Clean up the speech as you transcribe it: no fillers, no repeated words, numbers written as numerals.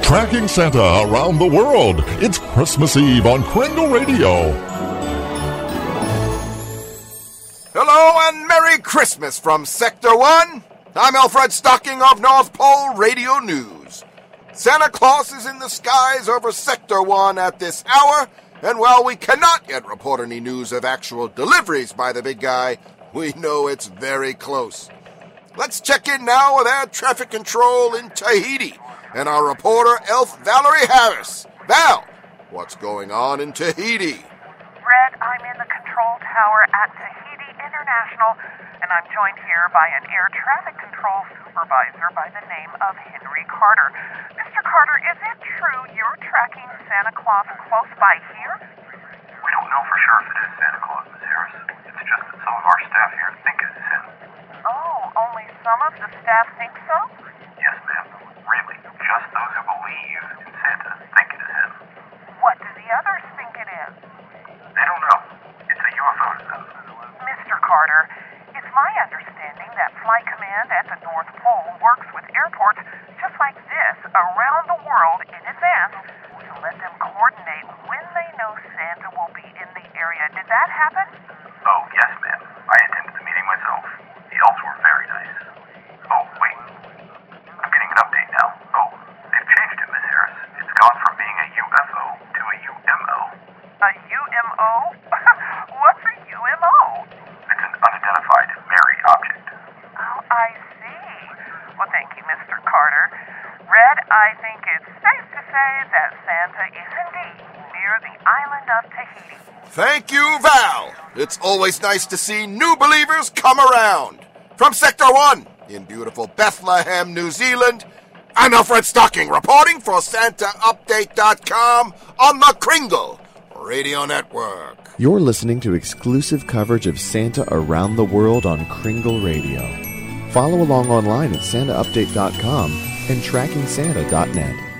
Tracking Santa around the world. It's Christmas Eve on Kringle Radio. Hello and Merry Christmas from Sector 1. I'm Alfred Stocking of North Pole Radio News. Santa Claus is in the skies over Sector 1 at this hour, and while we cannot yet report any news of actual deliveries by the big guy, we know it's very close. Let's check in now with air traffic control in Tahiti and our reporter, Elf Valerie Harris. Val, what's going on in Tahiti? Red, I'm in the control tower at Tahiti International, and I'm joined here by an air traffic control supervisor by the name of Henry Carter. Mr. Carter, is it true you're tracking Santa Claus close by here? We don't know for sure if it is Santa Claus, Miss Harris. It's just that some of our staff here think it is him. Oh, only some of the staff think so? Yes, ma'am. Really, just those who believe in Santa think it is him. What do the others think it is? They don't know. It's a UFO to them. Mr. Carter, it's my understanding that Flight Command at the North Pole works with airports just like this around the world in advance to let them coordinate when they know Santa will be in the area. Did that happen? Oh, yes, ma'am. I attended the meeting myself. The elves were very nice. Oh, wait. I'm getting an update now. Oh, they've changed it, Miss Harris. It's gone from being a UFO to a UMO. A UMO? What's a UMO? It's an unidentified merry object. Oh, I see. Well, thank you, Mr. Carter. Red, I think it's safe to say that Santa is indeed near the island of Tahiti. Thank you, Val. It's always nice to see new believers come around. From Sector 1 in beautiful Bethlehem, New Zealand, I'm Alfred Stocking reporting for SantaUpdate.com on the Kringle Radio Network. You're listening to exclusive coverage of Santa around the world on Kringle Radio. Follow along online at SantaUpdate.com and TrackingSanta.net.